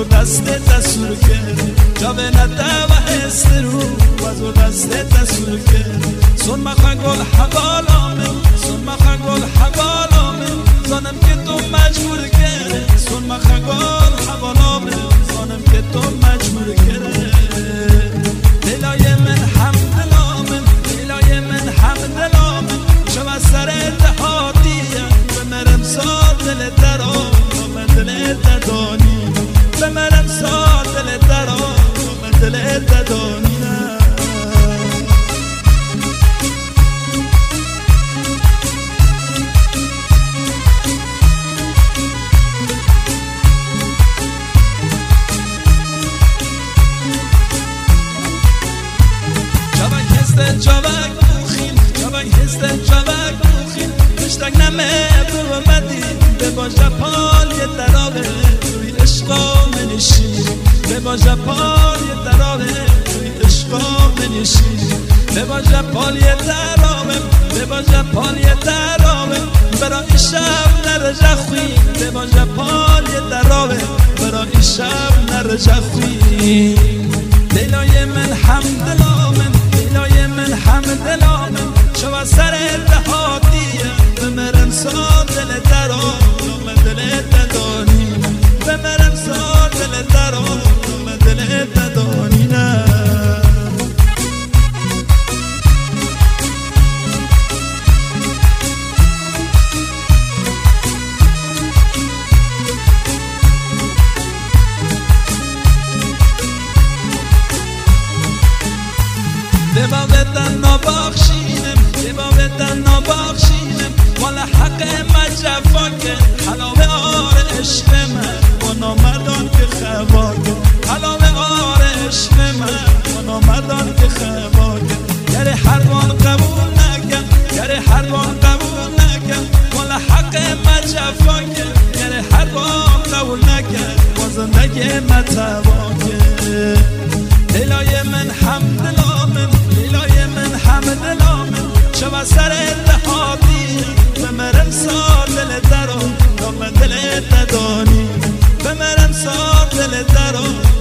وزو دست دستور کرد جاوه نده و هسترو وزو دست دستور کرد سون مخن گل حوالامه سون مخن گل حوالامه زانم که تو مجبور کرد سون مخن گل حوالامه زانم که تو مجبور کرد دلای من حمدلامه دلای من حمدلامه شما سر اتحادیه بمرم سال دل درام من دل ددانی بمرم سال دل درام من دل ددانی جوک بوخین جوک هست جوک بوخین مشتاق نمه بومدی به با ژاپن یه درابه توی عشقا منشین به با ژاپن یه درابه توی عشقا منشین به با ژاپن یه درابه به با ژاپن یه درابه برای شب نرجع خوی به با ژاپن یه درابه برای شب نرجع خوی دلای من حمدلامه دلای من حمدلامه شما سر اتحادیه بمرم سال دل درام من دل ددانی بمرم سال دل درام من دل ددانی نه دبا بدن نباخشینم دبا بدن نباخشینم والا حق مجفا که حلاوه آر عشق من و نامدان که خبا که حلاوه آر عشق من و نامدان که خبا که گر حربان قبول نکن گر حربان قبول نکن والا حق مجفا که گر حربان قبول نکن و زندگی متبا که دلای من حمدلامه دلای من حمدلامه شما سر اتحادی بمرم سال دل درام تا من دل ددانی بمرم سال دل درام